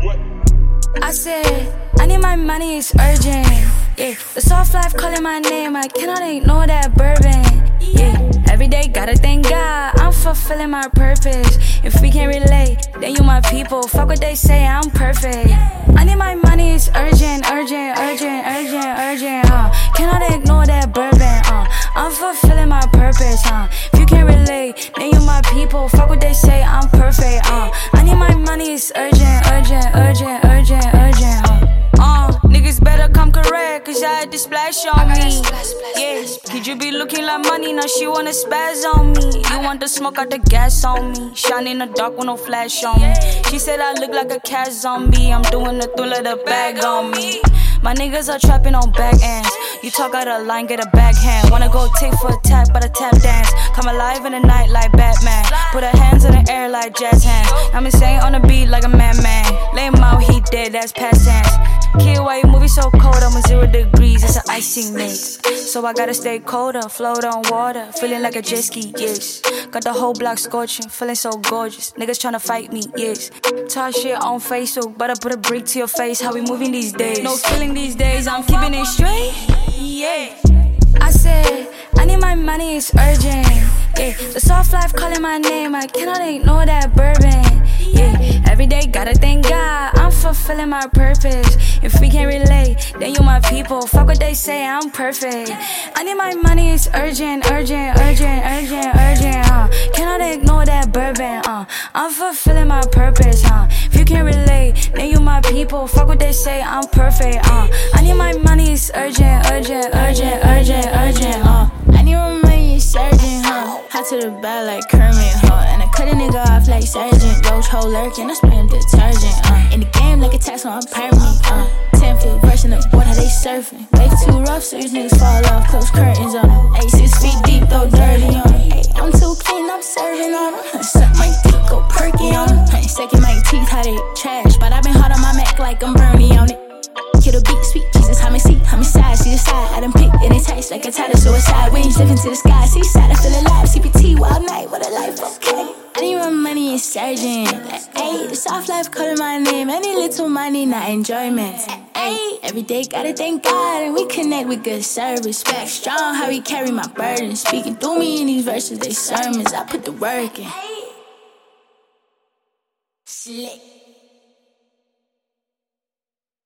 I said, I need my money, it's urgent. Yeah, the soft life calling my name, I cannot ignore that bourbon. Yeah, every day gotta thank God, I'm fulfilling my purpose. If we can't relate, then you my people. Fuck what they say, I'm perfect. I need my money, it's urgent, urgent, urgent, urgent, urgent. Cannot ignore that bourbon. I'm fulfilling my purpose. If you can't relate, then you my people. Fuck what they say, I'm perfect. I need my money, it's urgent, urgent, urgent, urgent, urgent. Niggas better come correct, cause I had this splash on me. Yeah, could you be looking like money, now she wanna spaz on me. You want the smoke out the gas on me, shine in the dark with no flash on me. She said I look like a cat zombie, I'm doing the thrill of the bag on me. My niggas are trapping on back ends. You talk out of line, get a backhand. Wanna go take for a tap, but a tap dance. Come alive in the night like Batman. Put her hands in the air like jazz hands. I'm insane on the beat like a madman. Lay him out, he dead, that's past tense. Kid, why you moving so cold? I'm 0 degrees, it's an icing mix. So I gotta stay colder, float on water, feeling like a jet ski, yes. Got the whole block scorching, feeling so gorgeous. Niggas tryna fight me, yes. Talk shit on Facebook, but I put a brick to your face. How we moving these days? No feeling these days, I'm keeping it straight, yeah. I said, I need my money, it's urgent. Yeah, the soft life calling my name, I cannot ignore that bourbon. Yeah, every day gotta thank God, I'm fulfilling my purpose. If we can't relate, then you my people. Fuck what they say, I'm perfect. I need my money, it's urgent, urgent, urgent, urgent, urgent. Cannot ignore that bourbon. I'm fulfilling my purpose. If you can't relate, then you my people. Fuck what they say, I'm perfect. I need my money, it's urgent, urgent, urgent, urgent, urgent. I need my money, it's urgent, Hot to the bag like Kermit, And I cut a nigga off like Sergeant. Roach hole lurking, I spray him detergent, In the game like a tax on a permit, 10-foot version of board, how they surfing. Way too rough, so these niggas fall off. Close curtains on them. 6 feet deep, throw dirty on them. I'm too clean, I'm serving on them. Suck my dick, go perky on them. Second my teeth, how they trash. But I been hard on my Mac like I'm Bernie on it. Kill the beat, sweet Jesus, how me see, how me side, see the side. I done pick and it tastes like a title suicide. Wings lifting to the sky, seaside, I feel alive. CPT, wild night, what a life, okay. I need my money, it's surging. Ayy, the soft life calling my name. Any little money, not enjoyment. Ayy, every day gotta thank God, and we connect with good service. Back strong, how we carry my burden. Speaking through me in these verses, they sermons. I put the work in. Slick.